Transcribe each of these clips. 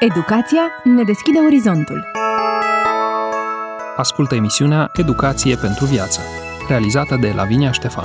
Educația ne deschide orizontul. Ascultă emisiunea Educație pentru viață, realizată de Lavinia Ștefan.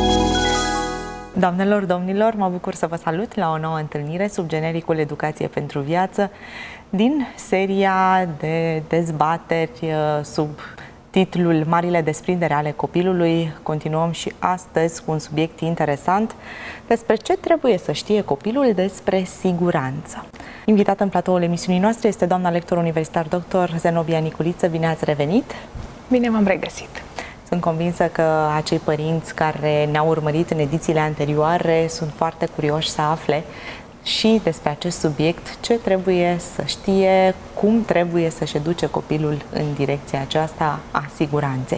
Doamnelor, domnilor, mă bucur să vă salut la o nouă întâlnire sub genericul Educație pentru viață din seria de dezbateri sub titlul Marile desprindere ale copilului. Continuăm și astăzi cu un subiect interesant despre ce trebuie să știe copilul despre siguranță. Invitată în platoul emisiunii noastre este doamna lector universitar dr. Zenobia Niculiță. Bine ați revenit! Bine v-am regăsit! Sunt convinsă că acei părinți care ne-au urmărit în edițiile anterioare sunt foarte curioși să afle și despre acest subiect, ce trebuie să știe, cum trebuie să-și educe copilul în direcția aceasta a siguranței.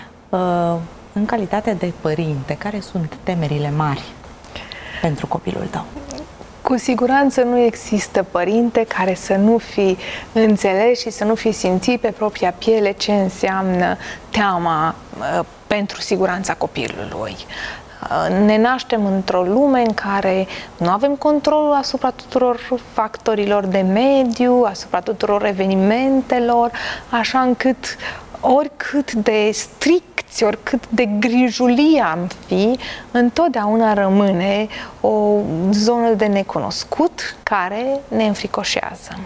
În calitate de părinte, care sunt temerile mari pentru copilul tău? Cu siguranță nu există părinte care să nu fi înțeles și să nu fi simțit pe propria piele ce înseamnă teama pentru siguranța copilului. Ne naștem într-o lume în care nu avem controlul asupra tuturor factorilor de mediu, asupra tuturor evenimentelor, așa încât oricât de stricți, oricât de grijulii am fi, întotdeauna rămâne o zonă de necunoscut care ne înfricoșează.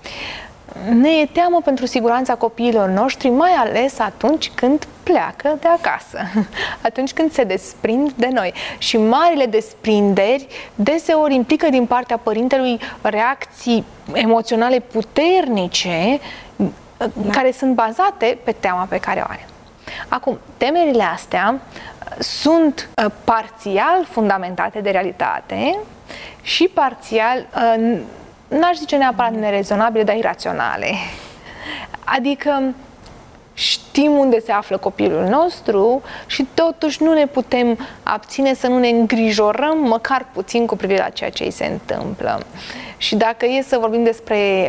Ne e teamă pentru siguranța copiilor noștri, mai ales atunci când pleacă de acasă, atunci când se desprind de noi. Și marile desprinderi deseori implică din partea părintelui reacții emoționale puternice care sunt bazate pe teama pe care o are. Acum, temerile astea sunt parțial fundamentate de realitate și parțial, n-aș zice neapărat nerezonabile, dar iraționale. Adică știm unde se află copilul nostru și totuși nu ne putem abține să nu ne îngrijorăm măcar puțin cu privire la ceea ce îi se întâmplă. Și dacă e să vorbim despre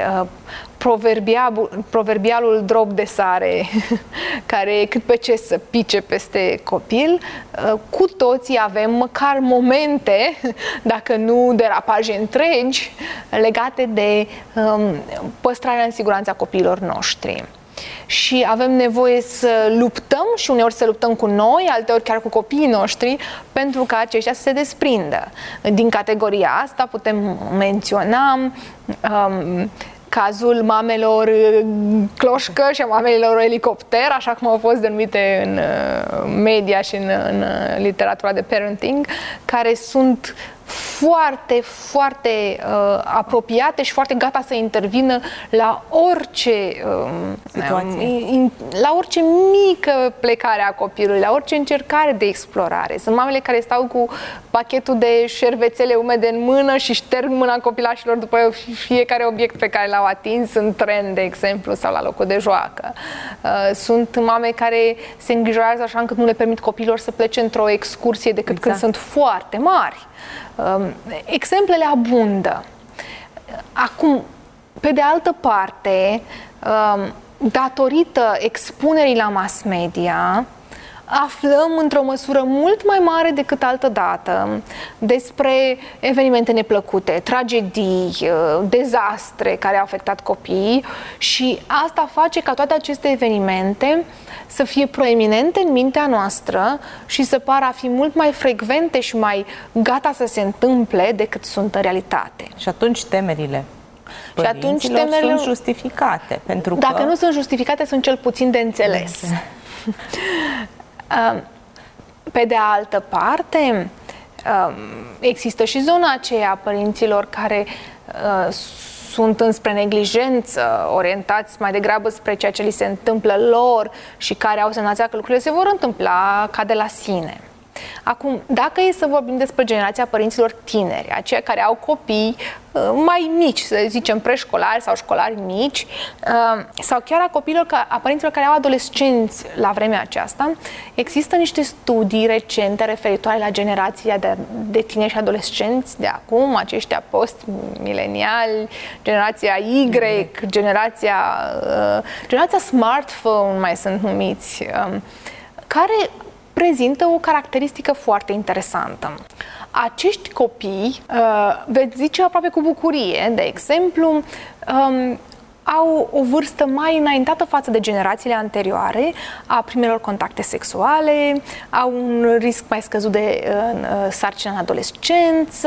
proverbialul drop de sare care e cât pe ce să pice peste copil, cu toții avem măcar momente, dacă nu derapaje întregi, legate de păstrarea în siguranța copiilor noștri. Și avem nevoie să luptăm și uneori să luptăm cu noi, alteori chiar cu copiii noștri, pentru ca aceștia să se desprindă. Din categoria asta putem menționa cazul mamelor cloșcă și a mamelor elicopter, așa cum au fost denumite în media și în literatura de parenting, care sunt foarte, foarte apropiate și foarte gata să intervină la orice la orice mică plecare a copilului, la orice încercare de explorare. Sunt mamele care stau cu pachetul de șervețele umede în mână și șterg mâna copilașilor după fiecare obiect pe care l-au atins în tren, de exemplu, sau la locul de joacă. Sunt mame care se îngrijorează așa încât nu le permit copiilor să plece într-o excursie decât când sunt foarte mari. Exemplele abundă. Acum, pe de altă parte, datorită expunerii la mass media, aflăm într-o măsură mult mai mare decât altădată despre evenimente neplăcute, tragedii, dezastre care au afectat copiii și asta face ca toate aceste evenimente să fie proeminente în mintea noastră și să pară a fi mult mai frecvente și mai gata să se întâmple decât sunt în realitate. Și atunci temerile părinților sunt justificate. Pentru dacă nu sunt justificate, sunt cel puțin de înțeles. Pe de altă parte, există și zona aceea a părinților care sunt înspre neglijență, orientați mai degrabă spre ceea ce li se întâmplă lor și care au senzația că lucrurile se vor întâmpla ca de la sine. Acum, dacă e să vorbim despre generația părinților tineri, aceia care au copii mai mici, să zicem preșcolari sau școlari mici, sau chiar a părinților care au adolescenți la vremea aceasta, există niște studii recente referitoare la generația de tineri și adolescenți de acum, aceștia post-mileniali, generația Y, generația smartphone mai sunt numiți, care prezintă o caracteristică foarte interesantă. acești copii, veți zice aproape cu bucurie, de exemplu, au o vârstă mai înaintată față de generațiile anterioare a primelor contacte sexuale, au un risc mai scăzut de sarcină în adolescență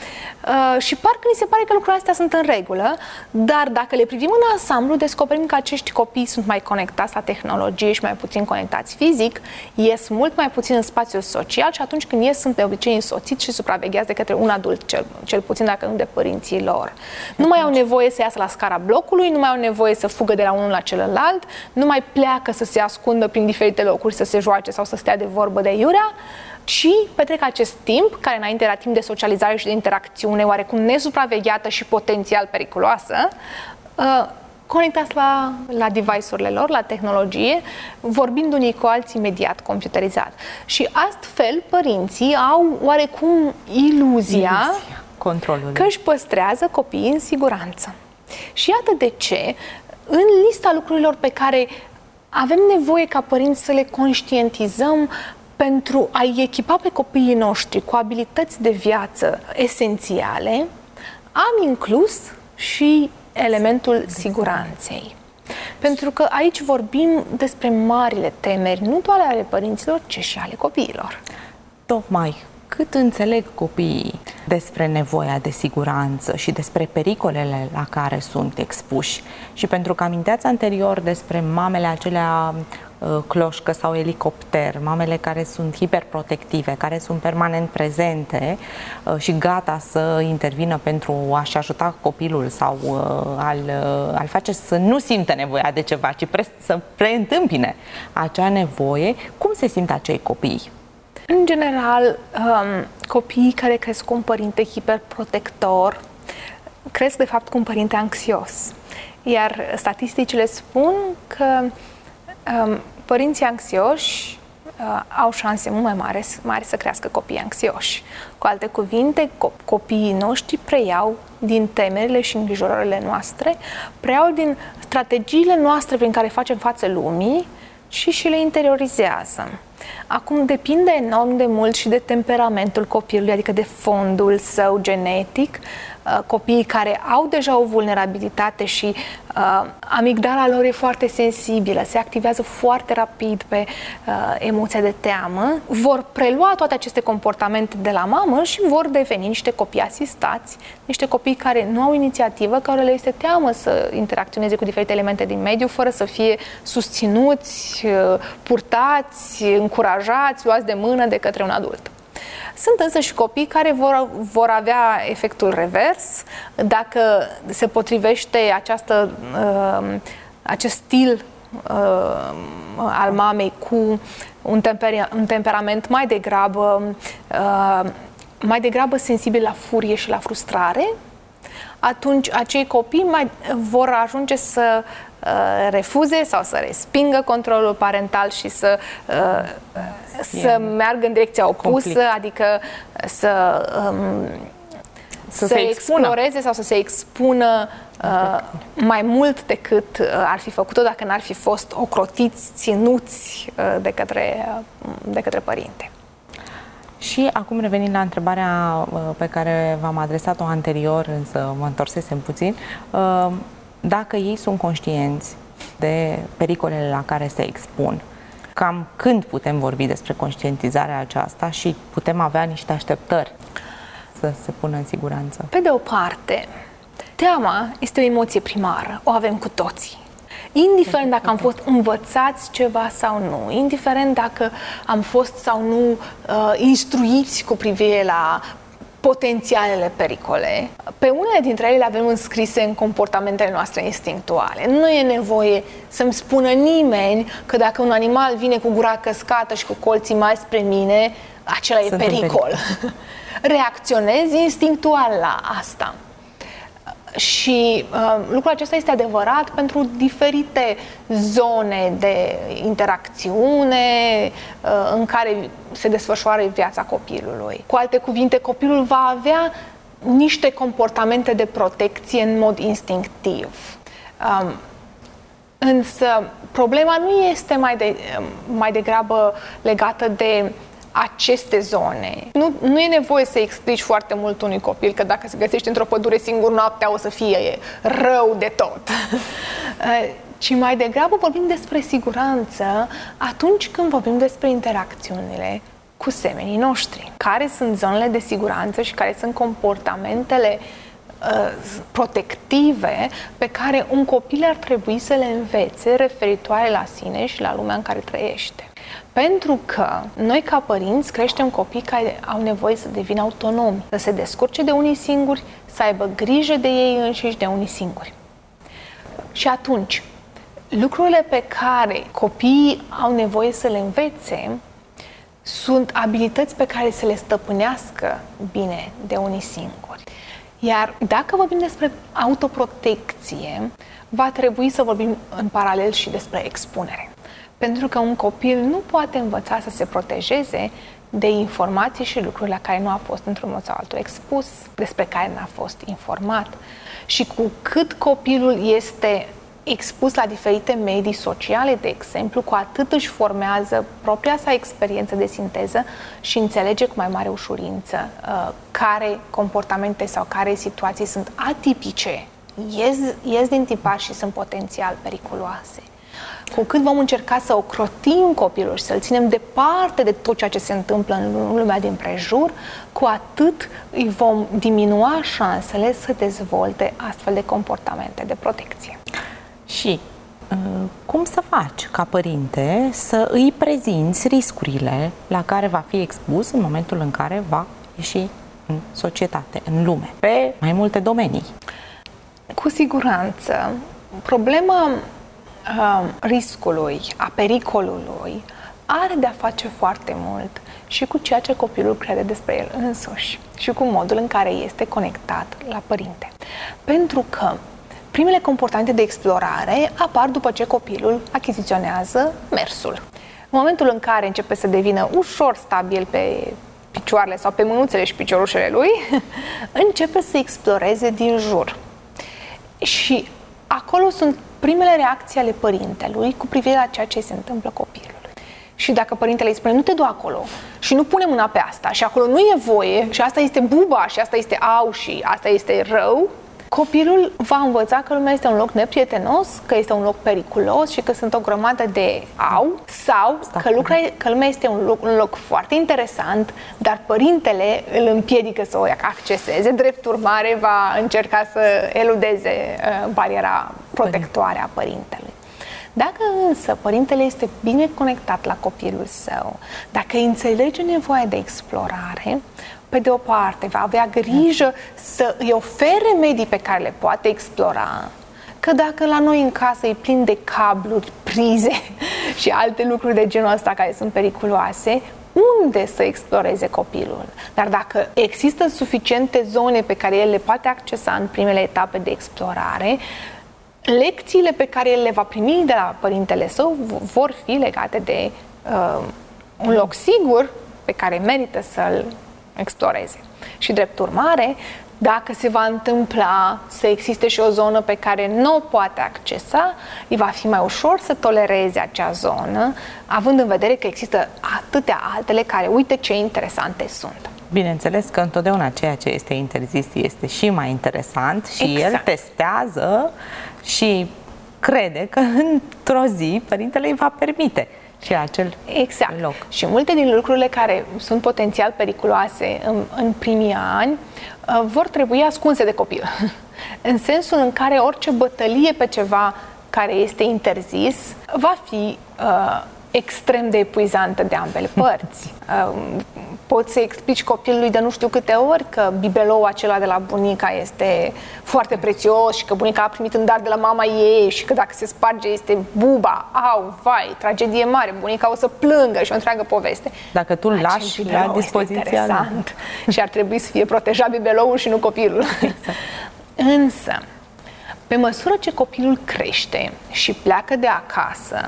și parcă ni se pare că lucrurile astea sunt în regulă, dar dacă le privim în ansamblu, descoperim că acești copii sunt mai conectați la tehnologie și mai puțin conectați fizic, ies mult mai puțin în spațiul social și atunci când ies sunt de obicei însoțiți și supravegheați de către un adult, cel puțin dacă nu de părinții lor. Nu mai au nevoie să iasă la scara blocului, nu mai au nevoie să fugă de la unul la celălalt, nu mai pleacă să se ascundă prin diferite locuri, să se joace sau să stea de vorbă de iurea, ci petrec acest timp, care înainte era timp de socializare și de interacțiune, oarecum nesupravegheată și potențial periculoasă, conectați la device-urile lor, la tehnologie, vorbind unii cu alții imediat computerizat. Și astfel părinții au oarecum iluzia că își păstrează copiii în siguranță. Și iată de ce, în lista lucrurilor pe care avem nevoie ca părinți să le conștientizăm pentru a-i echipa pe copiii noștri cu abilități de viață esențiale, am inclus și elementul siguranței. Pentru că aici vorbim despre marile temeri, nu doar ale părinților, ci și ale copiilor. Tocmai cât înțeleg copiii despre nevoia de siguranță și despre pericolele la care sunt expuși. Și pentru că aminteați anterior despre mamele acelea cloșcă sau elicopter, mamele care sunt hiperprotective, care sunt permanent prezente și gata să intervină pentru a-și ajuta copilul sau a-l face să nu simtă nevoia de ceva, ci să preîntâmpine acea nevoie, cum se simt acei copii? În general, copiii care cresc cu un părinte hiperprotector cresc de fapt cu un părinte anxios. Iar statisticile spun că părinții anxioși au șanse mult mai mari să crească copii anxioși. Cu alte cuvinte, copiii noștri preiau din temerile și îngrijorările noastre, preiau din strategiile noastre prin care facem față lumii și le interiorizează. Acum depinde enorm de mult și de temperamentul copilului, adică de fondul său genetic. Copiii care au deja o vulnerabilitate și amigdala lor e foarte sensibilă, se activează foarte rapid pe emoția de teamă, vor prelua toate aceste comportamente de la mamă și vor deveni niște copii asistați, niște copii care nu au inițiativă, care le este teamă să interacționeze cu diferite elemente din mediu fără să fie susținuți, purtați, încurajați, luați de mână de către un adult. Sunt însă și copii care vor avea efectul revers dacă se potrivește acest stil al mamei cu un temperament mai degrabă sensibil la furie și la frustrare. Atunci acei copii vor ajunge să refuze sau să respingă controlul parental și să meargă în direcția opusă, adică să se exploreze sau să se expună mai mult decât ar fi făcut-o dacă n-ar fi fost ocrotiți, ținuți de către părinte. Și acum revenind la întrebarea pe care v-am adresat-o anterior, însă mă întorsesem puțin, dacă ei sunt conștienți de pericolele la care se expun, cam când putem vorbi despre conștientizarea aceasta și putem avea niște așteptări să se pună în siguranță? Pe de o parte, teama este o emoție primară, o avem cu toții. Indiferent dacă am fost învățați ceva sau nu, indiferent dacă am fost sau nu instruiți cu privire la potențialele pericole, pe unele dintre ele le avem înscrise în comportamentele noastre instinctuale. Nu e nevoie să-mi spună nimeni că dacă un animal vine cu gura căscată și cu colții mari spre mine, acela e pericol. Reacționez instinctual la asta. Și lucrul acesta este adevărat pentru diferite zone de interacțiune în care se desfășoară viața copilului. Cu alte cuvinte, copilul va avea niște comportamente de protecție în mod instinctiv. Însă problema nu este mai degrabă legată de aceste zone. Nu e nevoie să explici foarte mult unui copil că dacă se găsește într-o pădure singur noaptea o să fie rău de tot. Ci mai degrabă vorbim despre siguranță atunci când vorbim despre interacțiunile cu semenii noștri. Care sunt zonele de siguranță și care sunt comportamentele protective pe care un copil ar trebui să le învețe referitoare la sine și la lumea în care trăiește. Pentru că noi ca părinți creștem copii care au nevoie să devină autonomi, să se descurce de unii singuri, să aibă grijă de ei înșiși de unii singuri. Și atunci, lucrurile pe care copiii au nevoie să le învețe sunt abilități pe care să le stăpânească bine de unii singuri. Iar dacă vorbim despre autoprotecție, va trebui să vorbim în paralel și despre expunere. Pentru că un copil nu poate învăța să se protejeze de informații și lucruri la care nu a fost într-un mod sau altul expus, despre care n-a fost informat. Și cu cât copilul este expus la diferite medii sociale, de exemplu, cu atât își formează propria sa experiență de sinteză și înțelege cu mai mare ușurință care comportamente sau care situații sunt atipice, ies din tipar și sunt potențial periculoase. Cu cât vom încerca să ocrotim copilul și să-l ținem departe de tot ceea ce se întâmplă în lumea din prejur, cu atât îi vom diminua șansele să dezvolte astfel de comportamente de protecție. Și cum să faci ca părinte să îi prezinți riscurile la care va fi expus în momentul în care va ieși în societate, în lume, pe mai multe domenii? Cu siguranță, problema riscului, a pericolului, are de-a face foarte mult și cu ceea ce copilul crede despre el însuși și cu modul în care este conectat la părinte. Pentru că primele comportamente de explorare apar după ce copilul achiziționează mersul. În momentul în care începe să devină ușor stabil pe picioarele sau pe mânuțele și piciorușele lui, începe să exploreze din jur. Și acolo sunt primele reacții ale părintelui cu privire la ceea ce se întâmplă copilului. Și dacă părintele îi spune, nu te du acolo și nu pune mâna pe asta și acolo nu e voie și asta este buba și asta este au și asta este rău, copilul va învăța că lumea este un loc neprietenos, că este un loc periculos și că sunt o grămadă de au sau că lumea este un loc foarte interesant, dar părintele îl împiedică să o acceseze. Drept urmare, va încerca să eludeze bariera protectoare a părintelui. Dacă însă părintele este bine conectat la copilul său, dacă înțelege nevoia de explorare, pe de o parte va avea grijă să îi ofere medii pe care le poate explora, că dacă la noi în casă e plin de cabluri, prize și alte lucruri de genul ăsta care sunt periculoase, unde să exploreze copilul? Dar dacă există suficiente zone pe care el le poate accesa în primele etape de explorare, lecțiile pe care el le va primi de la părintele său vor fi legate de un loc sigur pe care merită să-l exploreze. Și drept urmare, dacă se va întâmpla să existe și o zonă pe care nu o poate accesa, îi va fi mai ușor să tolereze acea zonă, având în vedere că există atâtea altele care, uite ce interesante sunt. Bineînțeles că întotdeauna ceea ce este interzis este și mai interesant și el testează și crede că într-o zi părintele îi va permite și acel loc. Și multe din lucrurile care sunt potențial periculoase în primii ani vor trebui ascunse de copil. În sensul în care orice bătălie pe ceva care este interzis va fi extrem de epuizantă de ambele părți. Poți să explici copilului de nu știu câte ori că bibeloul acela de la bunica este foarte prețios și că bunica a primit în dar de la mama ei și că dacă se sparge este buba, au, vai, tragedie mare, bunica o să plângă și o întreagă poveste. Dacă tu îl lași la dispoziția și ar trebui să fie protejat bibeloul și nu copilul. Exact. Însă, pe măsură ce copilul crește și pleacă de acasă,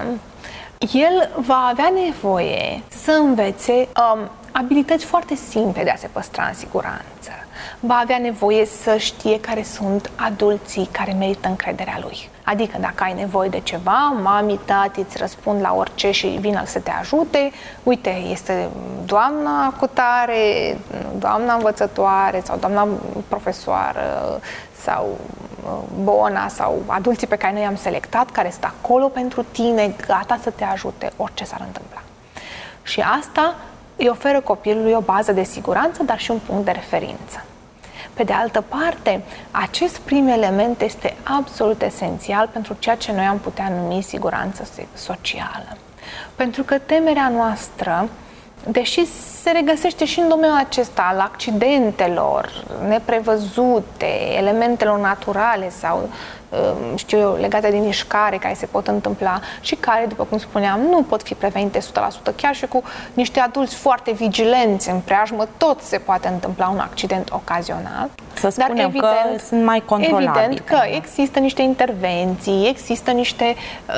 el va avea nevoie să învețe abilități foarte simple de a se păstra în siguranță. Va avea nevoie să știe care sunt adulții care merită încrederea lui. Adică dacă ai nevoie de ceva, mami, tati îți răspund la orice și vin să te ajute. Uite, este doamna cutare, doamna învățătoare sau doamna profesoară sau Bona sau adulții pe care noi i-am selectat, care sunt acolo pentru tine, gata să te ajute orice s-ar întâmpla. Și asta îi oferă copilului o bază de siguranță, dar și un punct de referință. Pe de altă parte, acest prim element este absolut esențial pentru ceea ce noi am putea numi siguranță socială. Pentru că temerea noastră, deși se regăsește și în domeniul acesta al accidentelor neprevăzute, elementelor naturale sau, știu eu, legate de mișcare care se pot întâmpla și care, după cum spuneam, nu pot fi prevenite 100%, chiar și cu niște adulți foarte vigilenți în preajmă, tot se poate întâmpla un accident ocazional. Să spunem, dar evident, că sunt mai controlabile. Evident că există niște intervenții, există niște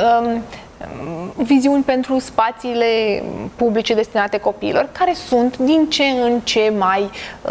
viziuni pentru spațiile publice destinate copiilor, care sunt din ce în ce mai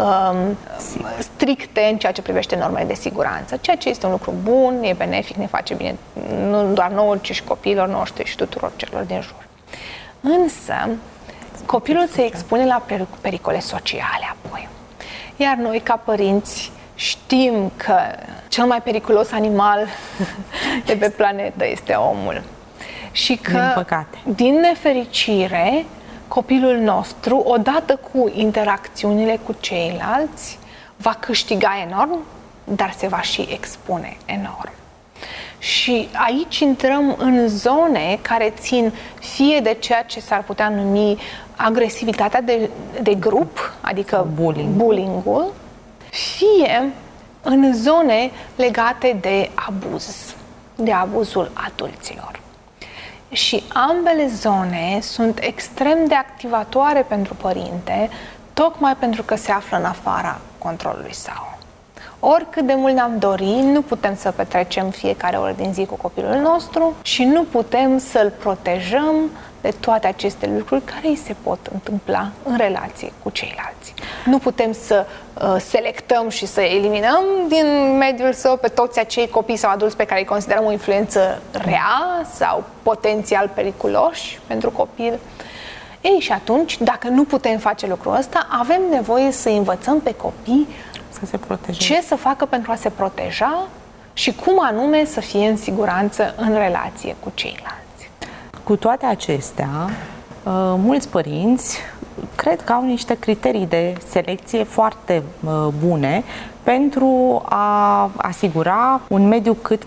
stricte în ceea ce privește normele de siguranță, ceea ce este un lucru bun, e benefic, ne face bine nu doar nouă, ci și copiilor noștri și tuturor celor din jur. Însă, copilul se expune la pericole sociale apoi. Iar noi, ca părinți, știm că cel mai periculos animal de pe planetă este omul. Și că, din păcate, din nefericire, copilul nostru, odată cu interacțiunile cu ceilalți, va câștiga enorm, dar se va și expune enorm. Și aici intrăm în zone care țin fie de ceea ce s-ar putea numi agresivitatea de grup, adică bullying-ul, fie în zone legate de abuz, de abuzul adulților. Și ambele zone sunt extrem de activatoare pentru părinte, tocmai pentru că se află în afara controlului său. Oricât de mult ne-am dori, nu putem să petrecem fiecare oră din zi cu copilul nostru și nu putem să-l protejăm de toate aceste lucruri care îi se pot întâmpla în relație cu ceilalți. Nu putem să selectăm și să eliminăm din mediul său pe toți acei copii sau adulți pe care îi considerăm o influență rea sau potențial periculoși pentru copil. Ei, și atunci, dacă nu putem face lucrul ăsta, avem nevoie să învățăm pe copii să se protejeze. Ce să facă pentru a se proteja și cum anume să fie în siguranță în relație cu ceilalți. Cu toate acestea, mulți părinți cred că au niște criterii de selecție foarte bune pentru a asigura un mediu cât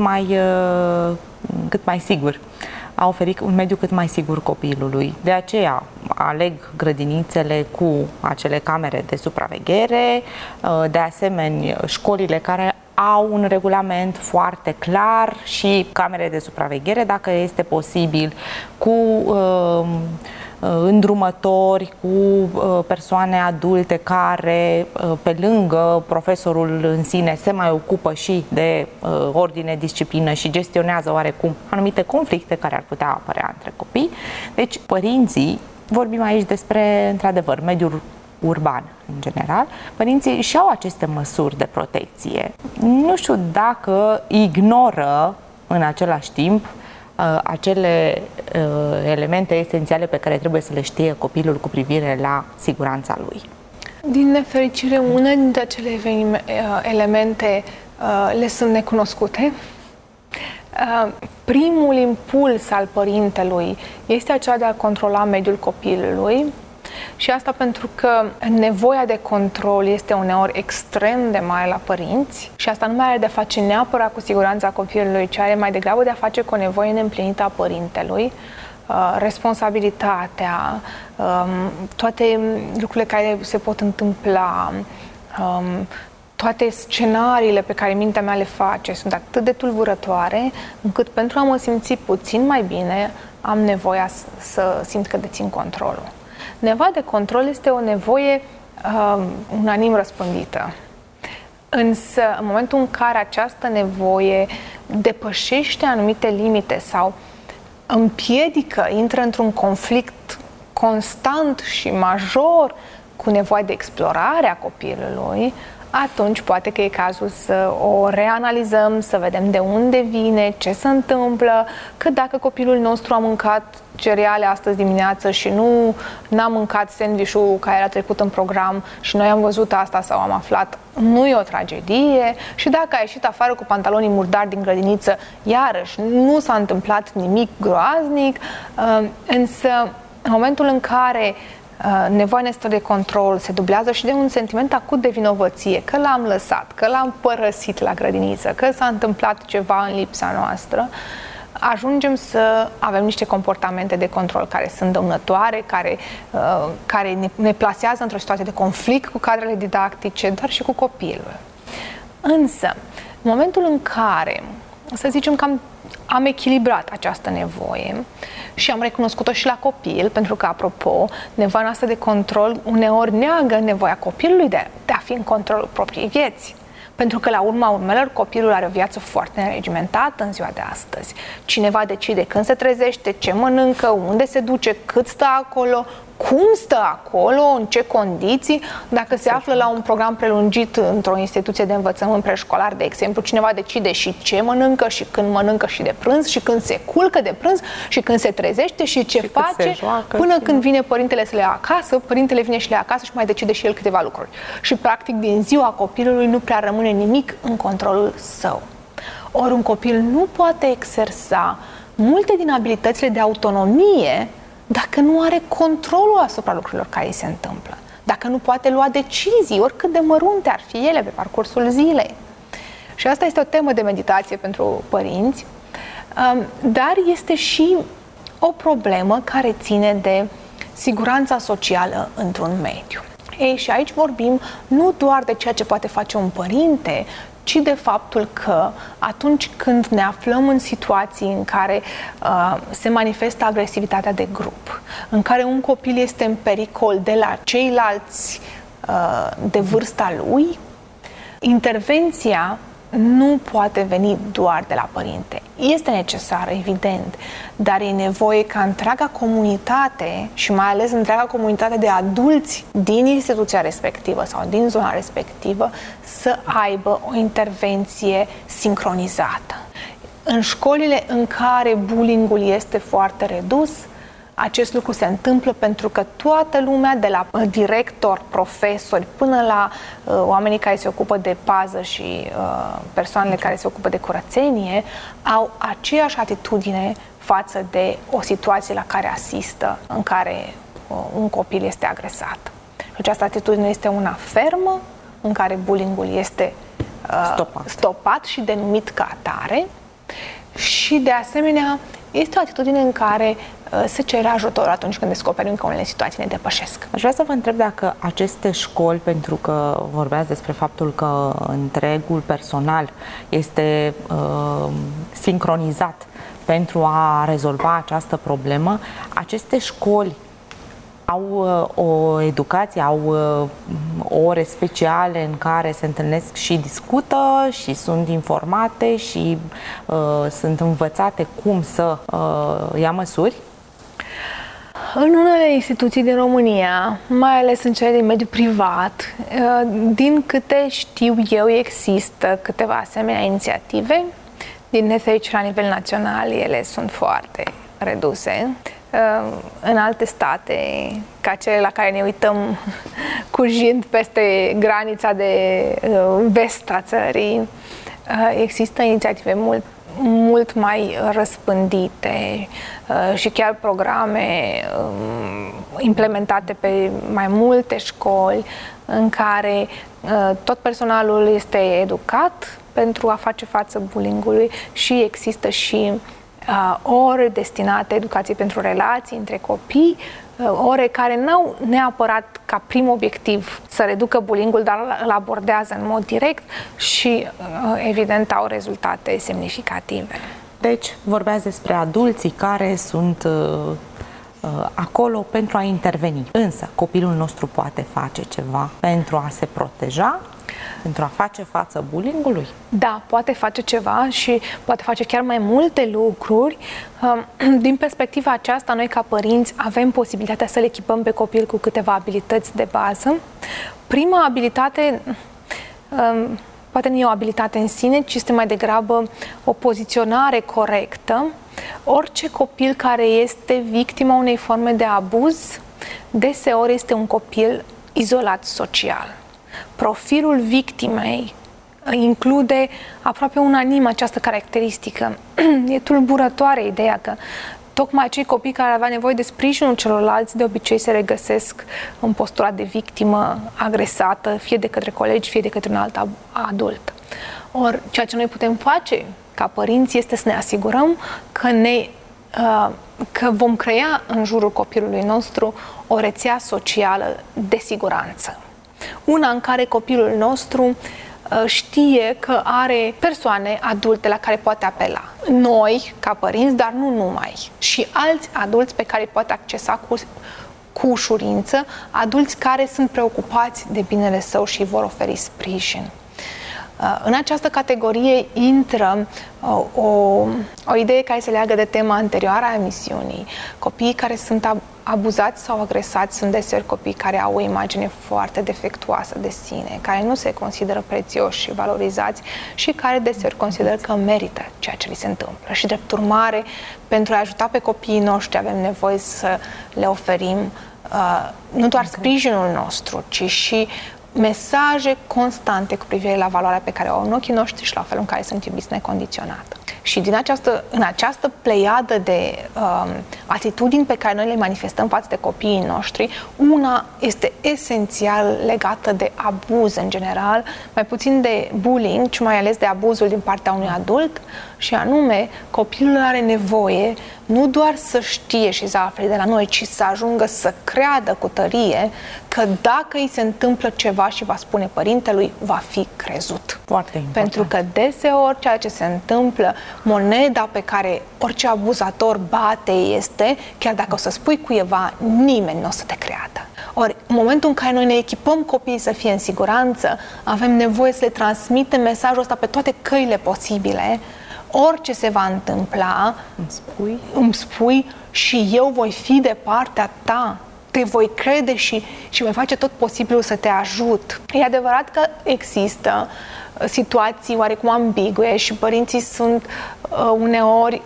mai sigur, a oferi un mediu cât mai sigur copilului. De aceea aleg grădinițele cu acele camere de supraveghere, de asemenea școlile care au un regulament foarte clar și camere de supraveghere, dacă este posibil, cu îndrumători, cu persoane adulte care, pe lângă profesorul în sine, se mai ocupă și de ordine, disciplină și gestionează oarecum anumite conflicte care ar putea apărea între copii. Deci, părinții, vorbim aici despre, într-adevăr, mediul urban, în general, părinții și-au aceste măsuri de protecție. Nu știu dacă ignoră în același timp acele elemente esențiale pe care trebuie să le știe copilul cu privire la siguranța lui. Din nefericire, una dintre acele elemente le sunt necunoscute. Primul impuls al părintelui este acela de a controla mediul copilului. Și asta pentru că nevoia de control este uneori extrem de mare la părinți și asta nu mai are de-a face neapărat cu siguranța copilului, ci are mai degrabă de-a face cu o nevoie neîmplinită a părintelui, responsabilitatea, toate lucrurile care se pot întâmpla, toate scenariile pe care mintea mea le face sunt atât de tulburătoare încât pentru a mă simți puțin mai bine am nevoia să simt că dețin controlul. Nevoia de control este o nevoie unanim răspândită. Însă, în momentul în care această nevoie depășește anumite limite sau împiedică, intră într-un conflict constant și major cu nevoia de explorare a copilului, atunci poate că e cazul să o reanalizăm, să vedem de unde vine, ce se întâmplă, că dacă copilul nostru a mâncat cereale astăzi dimineață și n-a mâncat sandwich-ul care era trecut în program și noi am văzut asta sau am aflat, nu e o tragedie. Și dacă a ieșit afară cu pantalonii murdari din grădiniță, iarăși nu s-a întâmplat nimic groaznic, însă în momentul în care nevoia noastră de control se dublează și de un sentiment acut de vinovăție, că l-am lăsat, că l-am părăsit la grădiniță, că s-a întâmplat ceva în lipsa noastră, ajungem să avem niște comportamente de control care sunt dăunătoare, care ne plasează într-o situație de conflict cu cadrele didactice, dar și cu copilul. Însă, în momentul în care, să zicem că am echilibrat această nevoie și am recunoscut-o și la copil, pentru că, apropo, nevoia noastră de control uneori neagă nevoia copilului de a fi în controlul propriei vieți. Pentru că, la urma urmelor, copilul are o viață foarte neregimentată în ziua de astăzi. Cineva decide când se trezește, ce mănâncă, unde se duce, cât stă acolo, cum stă acolo, în ce condiții, dacă se află la un program prelungit într-o instituție de învățământ preșcolar, de exemplu, cineva decide și ce mănâncă și când mănâncă și de prânz și când se culcă de prânz și când se trezește și ce face, până când vine părintele să le ia acasă, părintele vine și le ia acasă și mai decide și el câteva lucruri. Și practic din ziua copilului nu prea rămâne nimic în controlul său. Ori un copil nu poate exersa multe din abilitățile de autonomie dacă nu are controlul asupra lucrurilor care îi se întâmplă, dacă nu poate lua decizii, oricât de mărunte ar fi ele pe parcursul zilei. Și asta este o temă de meditație pentru părinți, dar este și o problemă care ține de siguranța socială într-un mediu. Ei, și aici vorbim nu doar de ceea ce poate face un părinte, ci de faptul că atunci când ne aflăm în situații în care se manifestă agresivitatea de grup, în care un copil este în pericol de la ceilalți de vârsta lui, intervenția nu poate veni doar de la părinte. Este necesară, evident, dar e nevoie ca întreaga comunitate și mai ales întreaga comunitate de adulți din instituția respectivă sau din zona respectivă să aibă o intervenție sincronizată. În școlile în care bullying-ul este foarte redus, acest lucru se întâmplă pentru că toată lumea, de la director, profesori, până la oamenii care se ocupă de pază și persoanele care se ocupă de curățenie, au aceeași atitudine față de o situație la care asistă, în care un copil este agresat. Și această atitudine este una fermă, în care bullying-ul este stopat și denumit ca atare, și de asemenea este o atitudine în care se cere ajutor atunci când descoperim că unele situații ne depășesc. Aș vrea să vă întreb dacă aceste școli, pentru că vorbeați despre faptul că întregul personal este sincronizat pentru a rezolva această problemă, aceste școli au o educație, au ore speciale în care se întâlnesc și discută și sunt informate și sunt învățate cum să ia măsuri? În unele instituții din România, mai ales în cele din mediul privat, din câte știu eu, există câteva asemenea inițiative. Din nefericire, la nivel național, ele sunt foarte reduse. În alte state, ca cele la care ne uităm cujind peste granița de vest a țării, există inițiative mult mai răspândite și chiar programe implementate pe mai multe școli în care tot personalul este educat pentru a face față bullying-ului și există și ore destinate educației pentru relații între copii, ore care n-au neapărat ca prim obiectiv să reducă bullying-ul, dar îl abordează în mod direct și, evident, au rezultate semnificative. Deci, vorbeați despre adulții care sunt acolo pentru a interveni. Însă, copilul nostru poate face ceva pentru a se proteja, pentru a face față bullying-ului? Da, poate face ceva și poate face chiar mai multe lucruri. Din perspectiva aceasta, noi ca părinți avem posibilitatea să le echipăm pe copil cu câteva abilități de bază. Prima abilitate Poate nu e o abilitate în sine, ci este mai degrabă o poziționare corectă. Orice copil care este victima unei forme de abuz, deseori este un copil izolat social. Profilul victimei include aproape unanim această caracteristică. E tulburătoare ideea că tocmai acei copii care aveau nevoie de sprijinul celorlalți de obicei se regăsesc în postura de victimă agresată, fie de către colegi, fie de către un alt adult. Ori, ceea ce noi putem face ca părinți este să ne asigurăm că vom crea în jurul copilului nostru o rețea socială de siguranță. Una în care copilul nostru știe că are persoane adulte la care poate apela. Noi, ca părinți, dar nu numai. Și alți adulți pe care îi poate accesa cu ușurință, adulți care sunt preocupați de binele său și îi vor oferi sprijin. În această categorie intră o idee care se leagă de tema anterioară a emisiunii. Copiii care sunt abuzați sau agresați sunt deseori copii care au o imagine foarte defectuoasă de sine, care nu se consideră prețioși și valorizați și care deseori consideră că merită ceea ce li se întâmplă. Și drept urmare, pentru a ajuta pe copiii noștri avem nevoie să le oferim nu doar sprijinul nostru, ci și mesaje constante cu privire la valoarea pe care o au în ochii noștri și la felul în care sunt iubiți necondiționat. Și în această pleiadă de atitudini pe care noi le manifestăm față de copiii noștri, una este esențial legată de abuz în general, mai puțin de bullying, ci mai ales de abuzul din partea unui adult, și anume, copilul are nevoie nu doar să știe și să afle de la noi, ci să ajungă să creadă cu tărie că dacă îi se întâmplă ceva și va spune părintelui, va fi crezut. Foarte important. Pentru că deseori ceea ce se întâmplă, moneda pe care orice abuzator bate este, chiar dacă o să spui cuiva, nimeni nu o să te creadă. Ori, în momentul în care noi ne echipăm copiii să fie în siguranță, avem nevoie să le transmitem mesajul ăsta pe toate căile posibile. Orice se va întâmpla, îmi spui și eu voi fi de partea ta. Te voi crede și voi face tot posibilul să te ajut. E adevărat că există situații oarecum ambigue și părinții sunt uneori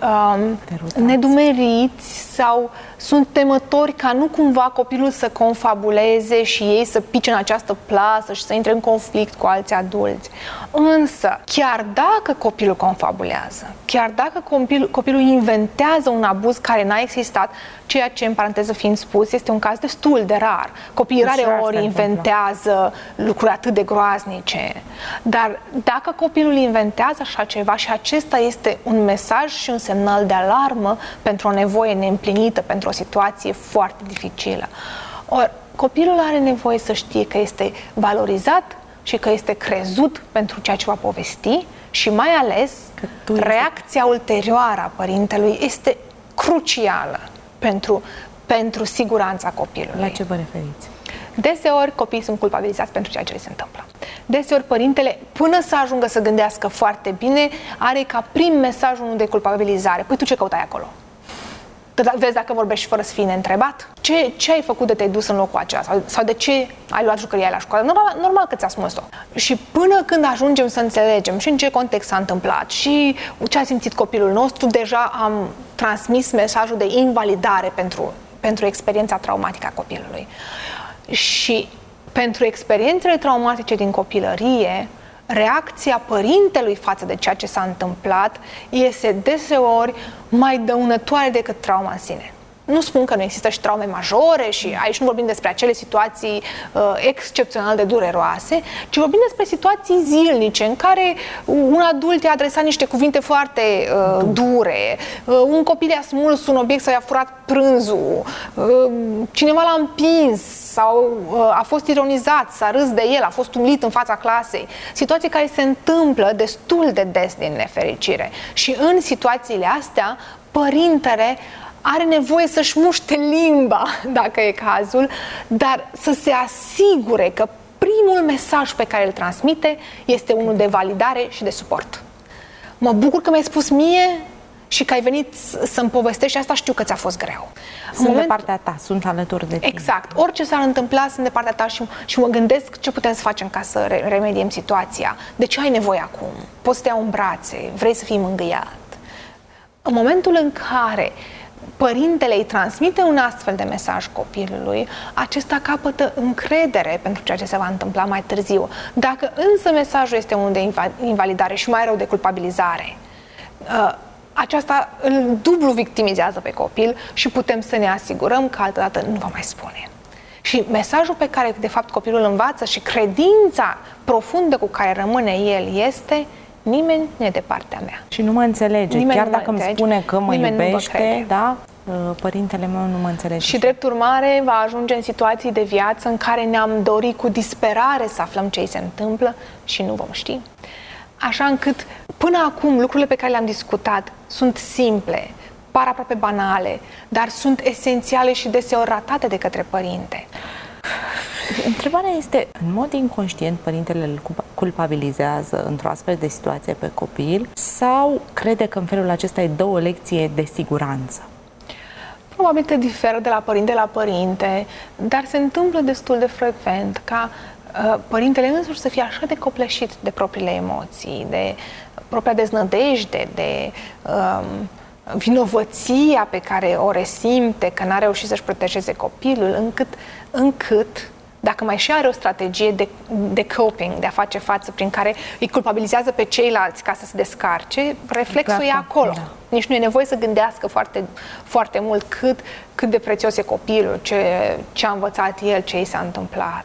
nedumeriți sau sunt temători ca nu cumva copilul să confabuleze și ei să pice în această plasă și să intre în conflict cu alți adulți. Însă, chiar dacă copilul confabulează, chiar dacă copilul inventează un abuz care n-a existat, ceea ce, în paranteză fiind spus, este un caz destul de rar. Copiii rareori inventează lucruri atât de groaznice. Dar dacă copilul inventează așa ceva și acesta este un mesaj și un semnal de alarmă pentru o nevoie neîmplinită, pentru o situație foarte dificilă, ori copilul are nevoie să știe că este valorizat și că este crezut pentru ceea ce va povesti și mai ales reacția ulterioară a părintelui este crucială pentru siguranța copilului. La ce vă referiți? Deseori copiii sunt culpabilizați pentru ceea ce le se întâmplă. Deseori părintele, până să ajungă să gândească foarte bine, are ca prim mesaj unul de culpabilizare. Păi tu ce căutai acolo? Vezi dacă vorbești fără să fii neîntrebat? Ce ai făcut de te-ai dus în locul acela? Sau de ce ai luat jucăria la școală? Normal că ți-a ascuns-o. Și până când ajungem să înțelegem și în ce context s-a întâmplat și ce a simțit copilul nostru, deja am transmis mesajul de invalidare pentru experiența traumatică a copilului. Și pentru experiențele traumatice din copilărie, reacția părintelui față de ceea ce s-a întâmplat este deseori mai dăunătoare decât trauma în sine. Nu spun că nu există și traume majore și aici nu vorbim despre acele situații excepțional de dureroase, ci vorbim despre situații zilnice în care un adult i-a adresat niște cuvinte foarte dure, un copil i-a smuls un obiect sau i-a furat prânzul, cineva l-a împins sau a fost ironizat, s-a râs de el, a fost umilit în fața clasei. Situații care se întâmplă destul de des din nefericire. Și în situațiile astea, părintele are nevoie să-și muște limba, dacă e cazul, dar să se asigure că primul mesaj pe care îl transmite este unul de validare și de suport. Mă bucur că mi-ai spus mie, și că ai venit să-mi povestești asta, știu că ți-a fost greu. Sunt de partea ta, sunt alături de tine. Exact. Orice s-ar întâmpla, sunt de partea ta și mă gândesc ce putem să facem ca să remediem situația. De ce ai nevoie acum? Poți să te iau în brațe, vrei să fii mângâiat. În momentul în care părintele îi transmite un astfel de mesaj copilului, acesta capătă încredere pentru ceea ce se va întâmpla mai târziu. Dacă însă mesajul este unul de invalidare și mai rău de culpabilizare, aceasta îl dublu victimizează pe copil și putem să ne asigurăm că altădată nu va mai spune. Și mesajul pe care de fapt copilul învață și credința profundă cu care rămâne el este: nimeni nu e de partea mea. Și nu mă înțelege. Nimeni chiar nu dacă îmi spune că mă iubește, da, părintele meu nu mă înțelege. Și drept urmare va ajunge în situații de viață în care ne-am dorit cu disperare să aflăm ce îi se întâmplă și nu vom ști. Așa încât, până acum, lucrurile pe care le-am discutat sunt simple, par aproape banale, dar sunt esențiale și deseori ratate de către părinte. Întrebarea este, în mod inconștient, părintele îl culpabilizează într-o astfel de situație pe copil sau crede că în felul acesta îi dă o lecție de siguranță? Probabil că diferă de la părinte la părinte, dar se întâmplă destul de frecvent ca părintele însuși să fie așa de copleșit de propriile emoții, de propria deznădejde, de vinovăția pe care o resimte că n-a reușit să-și protejeze copilul, încât dacă mai și are o strategie de coping, de a face față, prin care îi culpabilizează pe ceilalți ca să se descarce, reflexul e acolo. Da. Nici nu e nevoie să gândească foarte, foarte mult cât de prețios e copilul, ce a învățat el, ce i s-a întâmplat.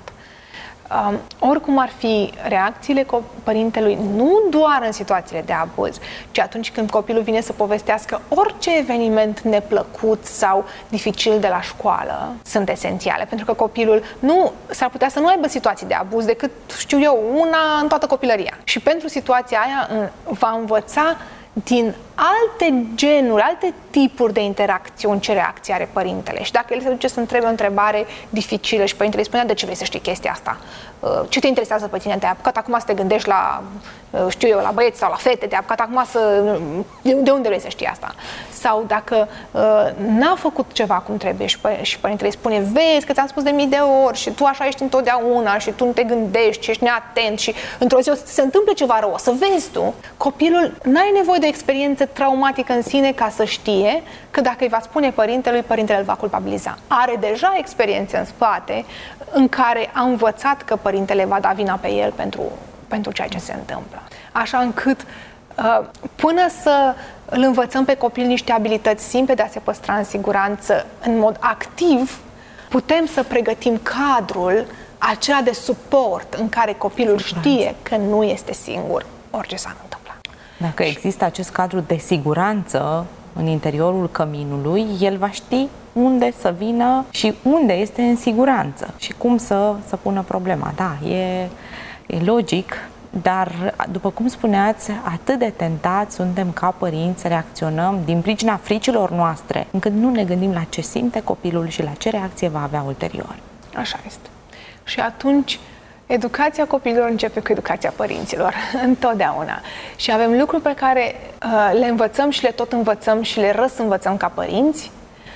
Oricum ar fi reacțiile părintelui, nu doar în situațiile de abuz, ci atunci când copilul vine să povestească orice eveniment neplăcut sau dificil de la școală, sunt esențiale, pentru că copilul s-ar putea să nu aibă situații de abuz decât, știu eu, una în toată copilăria. Și pentru situația aia va învăța din alte genuri, alte tipuri de interacțiuni ce reacție are părintele. Și dacă el se duce să întrebe o întrebare dificilă și părintele îi spune: de ce vrei să știi chestia asta? Ce te interesează pe tine? Te-ai apucat acum să te gândești la, știu eu, la băieți sau la fete? Te-ai apucat acum de unde vrei să știi asta? Sau dacă n-a făcut ceva cum trebuie și părintele îi spune: vezi că ți-am spus de mii de ori și tu așa ești întotdeauna și tu nu te gândești și ești neatent și într-o zi o să se întâmple ceva rău, o să vezi tu. Copilul n-are nevoie de experiență traumatică în sine ca să știe că dacă îi va spune părintele îl va culpabiliza. Are deja experiențe în spate în care a învățat că părintele va da vina pe el pentru ceea ce se întâmplă. Așa încât până să îl învățăm pe copil niște abilități simple de a se păstra în siguranță în mod activ, putem să pregătim cadrul acela de suport în care copilul știe că nu este singur, orice s-ar întâmpla. Dacă există acest cadru de siguranță în interiorul căminului, el va ști unde să vină și unde este în siguranță și cum să pună problema. Da, e logic, dar, după cum spuneați, atât de tentați suntem ca părinți să reacționăm din pricina fricilor noastre, încât nu ne gândim la ce simte copilul și la ce reacție va avea ulterior. Așa este. Și atunci educația copiilor începe cu educația părinților, întotdeauna. Și avem lucruri pe care le învățăm și le tot învățăm și le învățăm ca părinți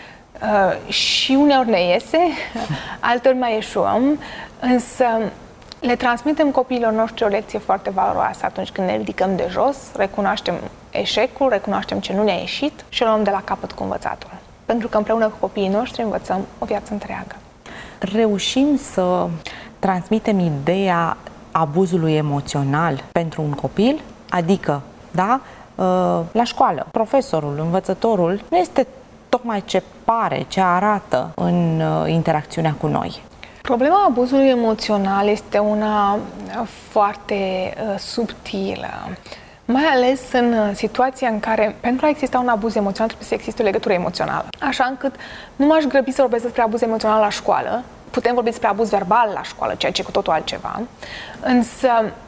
și uneori ne iese, alteori mai eșuăm, însă le transmitem copiilor noștri o lecție foarte valoroasă atunci când ne ridicăm de jos, recunoaștem eșecul, recunoaștem ce nu ne-a ieșit și o luăm de la capăt cu învățatul. Pentru că împreună cu copiii noștri învățăm o viață întreagă. Reușim să transmitem ideea abuzului emoțional pentru un copil? Adică, da, la școală, profesorul, învățătorul nu este tocmai ce pare, ce arată în interacțiunea cu noi. Problema abuzului emoțional este una foarte subtilă, mai ales în situația în care, pentru a exista un abuz emoțional, trebuie să existe o legătură emoțională. Așa încât nu m-aș grăbi să vorbesc despre abuz emoțional la școală, putem vorbi despre abuz verbal la școală, ceea ce e cu totul altceva, însă,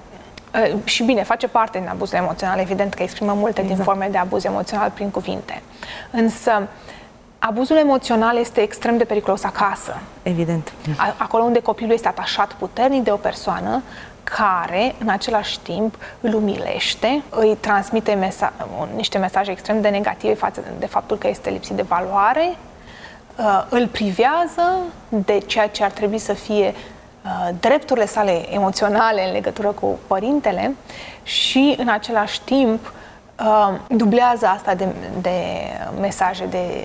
și bine, face parte din abuzul emoțional, evident că exprimă multe din forme de abuz emoțional prin cuvinte, însă abuzul emoțional este extrem de periculos acasă. Evident. Acolo unde copilul este atașat puternic de o persoană care, în același timp, îl umilește, îi transmite niște mesaje extrem de negative față de faptul că este lipsit de valoare, îl privează de ceea ce ar trebui să fie drepturile sale emoționale în legătură cu părintele și, în același timp, dublează asta de mesaje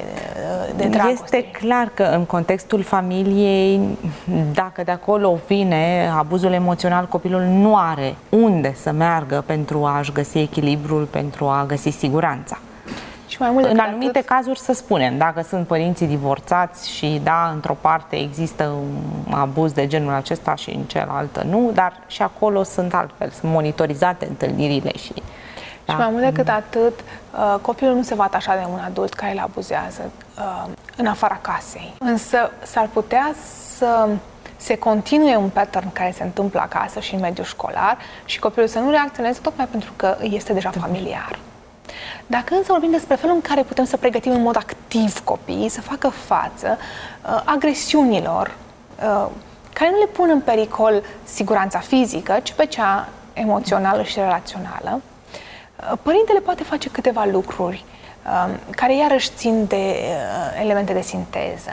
de dragoste. Este clar că în contextul familiei, dacă de acolo vine abuzul emoțional, copilul nu are unde să meargă pentru a-și găsi echilibrul, pentru a găsi siguranța. Și mai mult în anumite cazuri, să spunem, dacă sunt părinții divorțați și, da, într-o parte există un abuz de genul acesta și în cealaltă nu, dar și acolo sunt altfel, sunt monitorizate întâlnirile și... Da. Și mai mult decât atât, copilul nu se va atașa de un adult care îl abuzează în afara casei. Însă s-ar putea să se continue un pattern care se întâmplă acasă și în mediul școlar și copilul să nu reacționeze tocmai pentru că este deja familiar. Dacă însă vorbim despre felul în care putem să pregătim în mod activ copiii să facă față agresiunilor care nu le pun în pericol siguranța fizică, ci pe cea emoțională și relațională, părintele poate face câteva lucruri care iarăși țin de elemente de sinteză.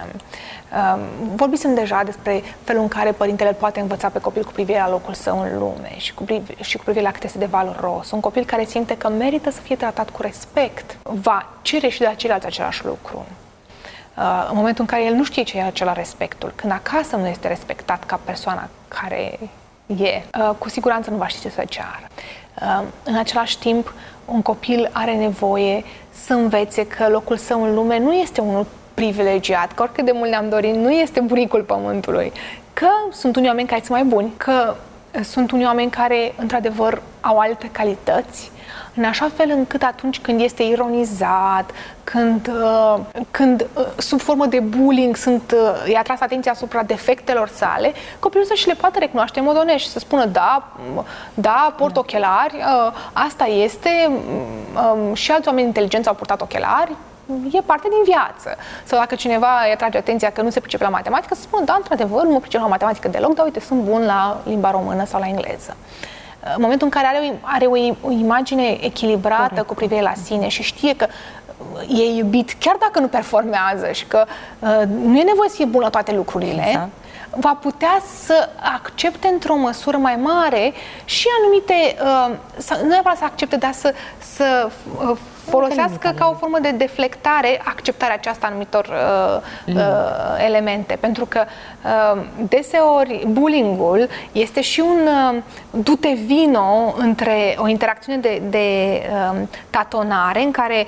Vorbisem deja despre felul în care părintele poate învăța pe copil cu privire la locul său în lume și cu privire la cât este de valoros. Un copil care simte că merită să fie tratat cu respect va cere și de la ceilalți același lucru. În momentul în care el nu știe ce e acela respectul, când acasă nu este respectat ca persoana care e, cu siguranță nu va ști ce să ceară. În același timp, un copil are nevoie să învețe că locul său în lume nu este unul privilegiat, că oricât de mult ne-am dorit, nu este bunicul pământului, că sunt unii oameni care sunt mai buni, că sunt unii oameni care, într-adevăr, au alte calități, în așa fel încât atunci când este ironizat, când sub formă de bullying i-a tras atenția asupra defectelor sale, copilul să și le poată recunoaște în mod onest și să spună da, port ochelari, asta este, și alți oameni inteligenți au purtat ochelari, e parte din viață. Sau dacă cineva îi atrage atenția că nu se pricepe la matematică, să spună, da, într-adevăr, nu mă pricep la matematică deloc, dar uite, sunt bun la limba română sau la engleză. În momentul în care are o imagine echilibrată cu privire la sine și știe că e iubit, chiar dacă nu performează și că nu e nevoie să fie bun la toate lucrurile, exact, va putea să accepte într-o măsură mai mare și anumite, nu neapărat să accepte, dar să folosească ca o formă de deflectare acceptarea aceasta anumitor elemente. Pentru că deseori bullying-ul este și un du-te vino între o interacțiune de tatonare în care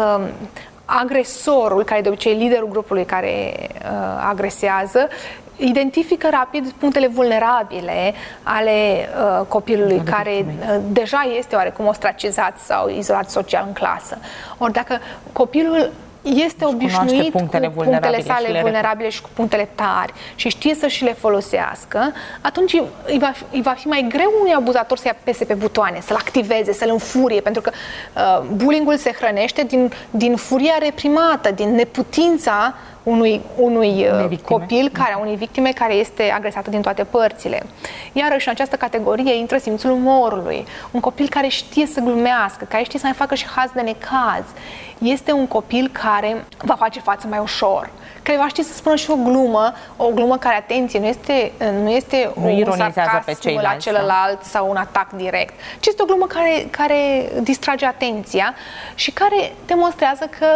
agresorul, care de obicei e liderul grupului care agresează, identifică rapid punctele vulnerabile ale copilului care deja este oarecum ostracizat sau izolat social în clasă. Ori dacă copilul este obișnuit cu punctele sale vulnerabile și cu punctele tari și știe să și le folosească, atunci îi va fi mai greu unui abuzator să-i apese pe butoane, să-l activeze, să-l înfurie, pentru că bullying-ul se hrănește din furia reprimată, din neputința unui copil, unei victime care este agresată din toate părțile. Iarăși, în această categorie intră simțul umorului. Un copil care știe să glumească, care știe să mai facă și haz de necaz, este un copil care va face față mai ușor, care va ști să spună și o glumă care, atenție, nu este un sarcasm la celălalt sau un atac direct, ci este o glumă care distrage atenția și care demonstrează că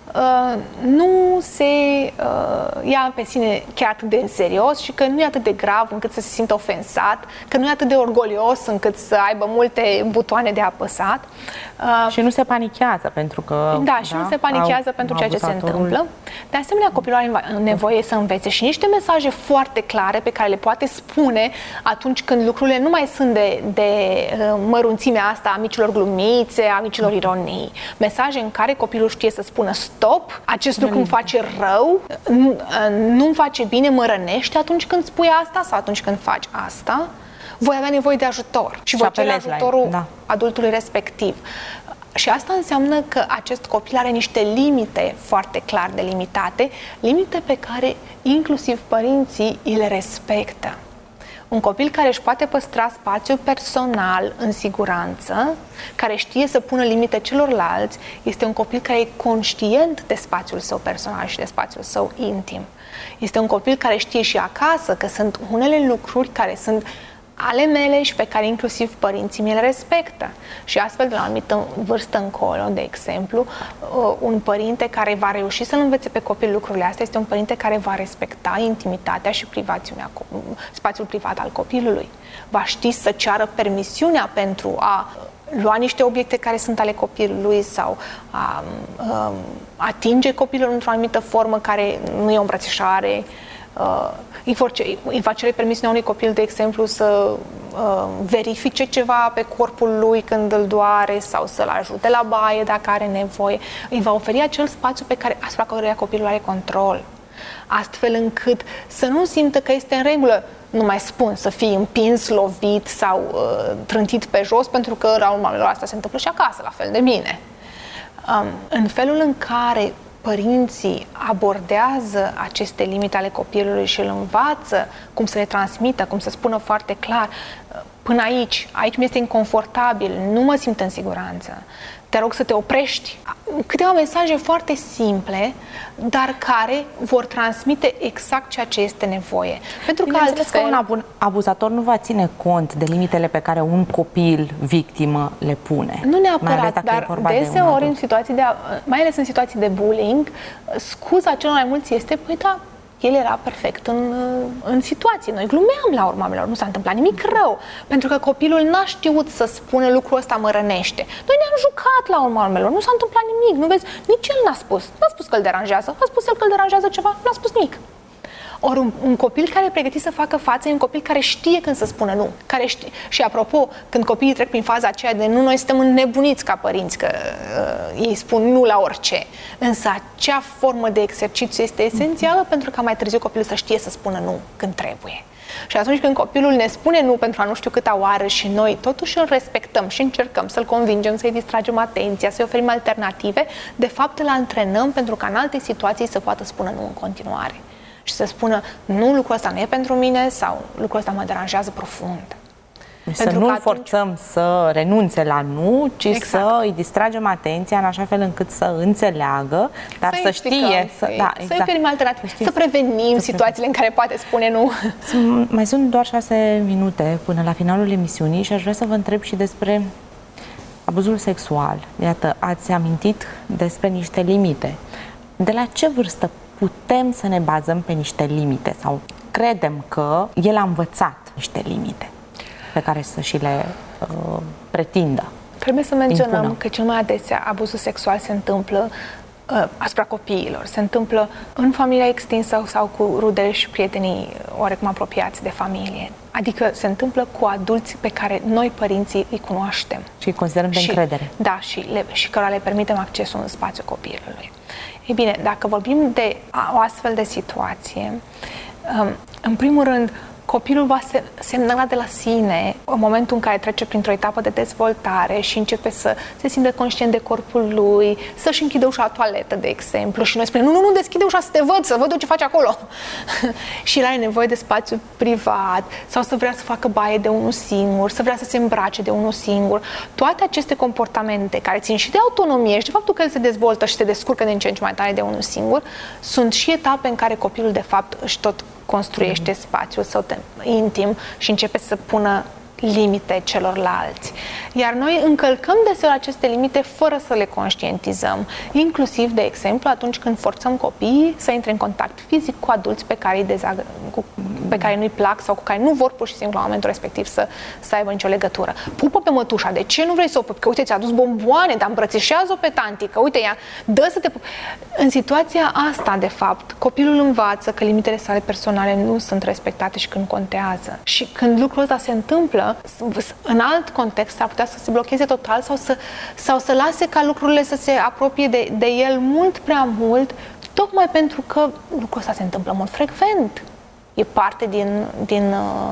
nu se ia pe sine chiar atât de în serios și că nu e atât de grav încât să se simtă ofensat, că nu e atât de orgolios încât să aibă multe butoane de apăsat. Și nu se panichează pentru că... nu se panichează pentru ceea ce se întâmplă. De asemenea, copilul are nevoie să învețe și niște mesaje foarte clare pe care le poate spune atunci când lucrurile nu mai sunt de mărunțimea asta a micilor glumițe, a micilor ironii. Mesaje în care copilul știe să spună stop, acest lucru îmi face rău, nu-mi face bine, mă rănește atunci când spui asta sau atunci când faci asta. Voi avea nevoie de ajutor și voi cere ajutorul adultului respectiv. Și asta înseamnă că acest copil are niște limite foarte clar delimitate, limite pe care inclusiv părinții le respectă. Un copil care își poate păstra spațiul personal în siguranță, care știe să pună limite celorlalți, este un copil care e conștient de spațiul său personal și de spațiul său intim. Este un copil care știe și acasă că sunt unele lucruri care sunt ale mele și pe care inclusiv părinții mi le respectă. Și astfel, de la o anumită vârstă încolo, de exemplu, un părinte care va reuși să-l învețe pe copil lucrurile astea este un părinte care va respecta intimitatea și spațiul privat al copilului. Va ști să ceară permisiunea pentru a lua niște obiecte care sunt ale copilului sau a atinge copilul într-o anumită formă care nu e o îmbrățișare. Îi va cere permisiunea unui copil, de exemplu, să verifice ceva pe corpul lui când îl doare sau să-l ajute la baie dacă are nevoie. Îi va oferi acel spațiu asupra căruia copilul are control, astfel încât să nu simtă că este în regulă, nu mai spun, să fii împins, lovit sau trântit pe jos, pentru că la urma urmelor asta se întâmplă și acasă, la fel de bine. În felul în care părinții abordează aceste limite ale copilului și îl învață cum să le transmită, cum să spună foarte clar: până aici mi-este inconfortabil, nu mă simt în siguranță, te rog să te oprești. Câteva mesaje foarte simple, dar care vor transmite exact ceea ce este nevoie. Pentru că altfel, că un abuzator nu va ține cont de limitele pe care un copil victimă le pune. Nu neapărat, dar deseori în situații mai ales în situații de bullying, scuza celor mai mulți este: păi da, el era perfect în situație. Noi glumeam la urma urmelor, nu s-a întâmplat nimic rău, pentru că copilul n-a știut să spună lucrul ăsta mă rănește. Noi ne-am jucat la urma urmelor, nu s-a întâmplat nimic, nu vezi? Nici el n-a spus că îl deranjează, a spus el că îl deranjează ceva, n-a spus nimic. Ori un copil care e pregătit să facă față e un copil care știe când să spună nu. Care știe. Și apropo, când copiii trec prin faza aceea de nu, noi suntem înnebuniți ca părinți, că ei spun nu la orice. Însă acea formă de exercițiu este esențială pentru ca mai târziu copilul să știe să spună nu când trebuie. Și atunci când copilul ne spune nu pentru a nu știu câta oară și noi totuși îl respectăm și încercăm să-l convingem, să-i distragem atenția, să-i oferim alternative, de fapt îl antrenăm pentru ca în alte situații să poată spune nu în continuare. Și să spună, nu, lucrul ăsta nu e pentru mine sau lucrul ăsta mă deranjează profund. Să nu-l forțăm să renunțe la nu, ci să îi distragem atenția în așa fel încât să înțeleagă, dar să știe. Să oferim alternative, să prevenim situațiile în care poate spune nu. Mai sunt doar 6 minute până la finalul emisiunii și aș vrea să vă întreb și despre abuzul sexual. Iată, ați amintit despre niște limite. De la ce vârstă putem să ne bazăm pe niște limite sau credem că el a învățat niște limite pe care să și le pretindă? Trebuie să menționăm că cel mai adesea abuzul sexual se întâmplă asupra copiilor. Se întâmplă în familia extinsă sau cu rudele și prietenii oarecum apropiați de familie. Adică se întâmplă cu adulți pe care noi, părinții, îi cunoaștem. Și îi considerăm de încredere. Da, și cărora le permitem accesul în spațiul copilului. Ei bine, dacă vorbim de o astfel de situație, în primul rând, copilul va semnala de la sine în momentul în care trece printr-o etapă de dezvoltare și începe să se simtă conștient de corpul lui, să-și închide ușa la toaletă, de exemplu, și noi spunem, nu, deschide ușa să te văd, să văd eu ce faci acolo. Și el are nevoie de spațiu privat sau să vrea să facă baie de unul singur, să vrea să se îmbrace de unul singur. Toate aceste comportamente care țin și de autonomie și de faptul că el se dezvoltă și se descurcă din ce în ce mai tare de unul singur, sunt și etape în care copilul, de fapt, își tot construiește spațiul său intim și începe să pună limite celorlalți. Iar noi încălcăm deseori aceste limite fără să le conștientizăm, inclusiv, de exemplu, atunci când forțăm copiii să intre în contact fizic cu adulți pe care pe care nu-i plac sau cu care nu vor pur și simplu la momentul respectiv să aibă nicio legătură. Pupă pe mătușa, de ce nu vrei să o pupi? Că uite, ți-a adus bomboane, dar îmbrățișează-o pe tanti, că uite, ea dă să te pupi. În situația asta, de fapt, copilul învață că limitele sale personale nu sunt respectate și că nu contează. Și când lucrul ăsta se întâmplă, în alt context ar putea să se blocheze total sau să lase ca lucrurile să se apropie de el mult prea mult, tocmai pentru că lucrul ăsta se întâmplă mult frecvent. E parte din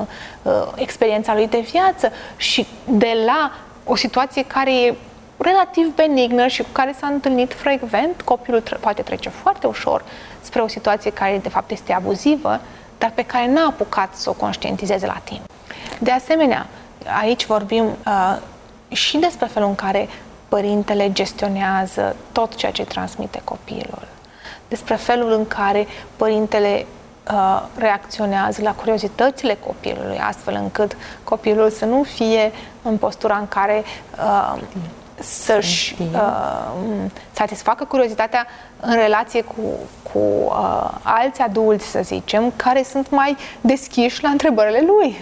experiența lui de viață și de la o situație care e relativ benignă și cu care s-a întâlnit frecvent, copilul poate trece foarte ușor spre o situație care de fapt este abuzivă, dar pe care n-a apucat să o conștientizeze la timp. De asemenea, aici vorbim și despre felul în care părintele gestionează tot ceea ce transmite copilul, despre felul în care părintele reacționează la curiozitățile copilului, astfel încât copilul să nu fie în postura în care să-și satisfacă curiozitatea în relație cu alți adulți, să zicem, care sunt mai deschiși la întrebările lui.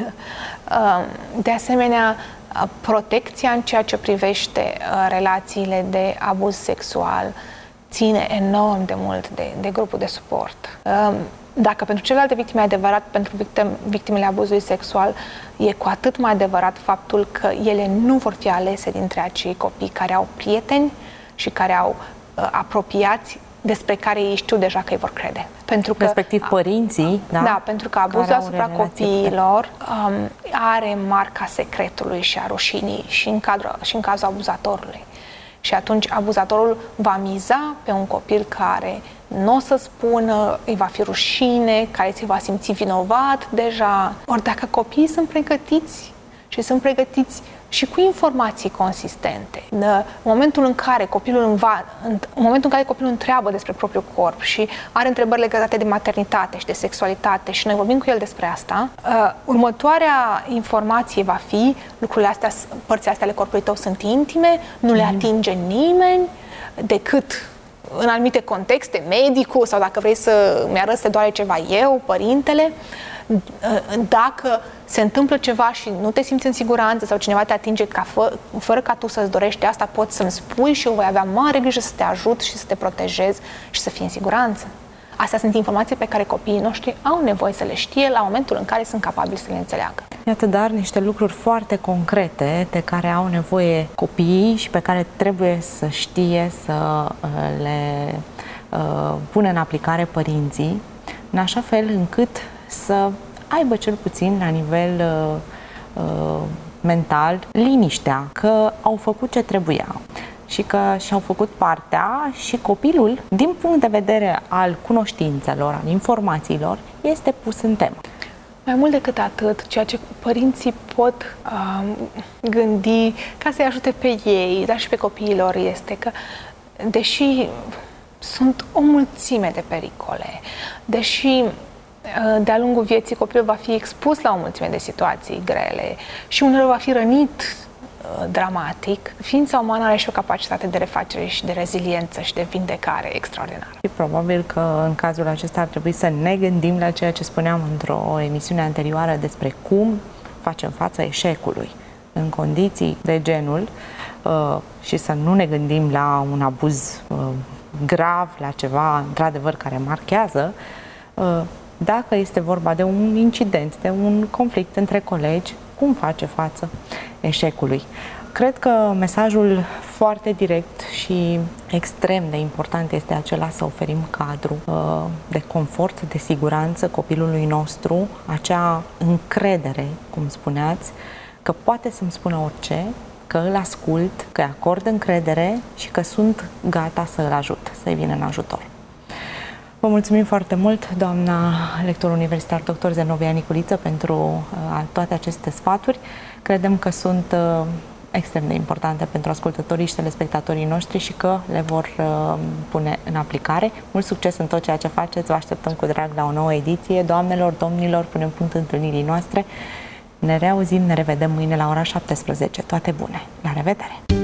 De asemenea, protecția în ceea ce privește relațiile de abuz sexual ține enorm de mult de grupul de suport. Dacă pentru celelalte victime e adevărat, pentru victimele abuzului sexual e cu atât mai adevărat faptul că ele nu vor fi alese dintre acei copii care au prieteni și care au apropiați despre care ei știu deja că îi vor crede. Pentru că, respectiv părinții, da, pentru că abuzul asupra copiilor are marca secretului și a rușinii și în cazul abuzatorului. Și atunci abuzatorul va miza pe un copil care nu o să spună, îi va fi rușine, care se va simți vinovat deja. Ori dacă copiii sunt pregătiți și sunt pregătiți și cu informații consistente, în momentul în care copilul întreabă despre propriul corp și are întrebări legate de maternitate și de sexualitate și noi vorbim cu el despre asta, următoarea informație va fi lucrurile astea, părțile astea ale corpului tău sunt intime, nu le atinge nimeni decât în anumite contexte, medicul sau dacă vrei să mi-arăți să doare ceva eu, părintele. Dacă se întâmplă ceva și nu te simți în siguranță sau cineva te atinge fără ca tu să-ți dorești asta, poți să-mi spui și eu voi avea mare grijă să te ajut și să te protejez și să fii în siguranță. Astea sunt informații pe care copiii noștri au nevoie să le știe la momentul în care sunt capabili să le înțeleagă. Iată, dar niște lucruri foarte concrete de care au nevoie copiii și pe care trebuie să știe să le pună în aplicare părinții, în așa fel încât să aibă cel puțin la nivel mental liniștea că au făcut ce trebuia și că și-au făcut partea și copilul, din punct de vedere al cunoștințelor, al informațiilor, este pus în temă. Mai mult decât atât, ceea ce părinții pot gândi ca să-i ajute pe ei, dar și pe copiilor, este că, deși sunt o mulțime de pericole, deși de-a lungul vieții copilul va fi expus la o mulțime de situații grele și uneori va fi rănit dramatic, ființa umană are și o capacitate de refacere și de reziliență și de vindecare extraordinară. Și probabil că în cazul acesta ar trebui să ne gândim la ceea ce spuneam într-o emisiune anterioară despre cum facem față eșecului în condiții de genul și să nu ne gândim la un abuz grav, la ceva într-adevăr care marchează, dacă este vorba de un incident, de un conflict între colegi, cum face față eșecului. Cred că mesajul foarte direct și extrem de important este acela să oferim cadru de confort, de siguranță copilului nostru, acea încredere, cum spuneați, că poate să-mi spună orice, că îl ascult, că îi acord încredere și că sunt gata să îl ajut, să-i vin în ajutor. Vă mulțumim foarte mult, doamna lector universitar dr. Zenobia Niculiță, pentru toate aceste sfaturi. Credem că sunt extrem de importante pentru ascultătorii și telespectatorii noștri și că le vor pune în aplicare. Mult succes în tot ceea ce faceți, vă așteptăm cu drag la o nouă ediție. Doamnelor, domnilor, punem punct întâlnirii noastre. Ne reauzim, ne revedem mâine la ora 17. Toate bune! La revedere!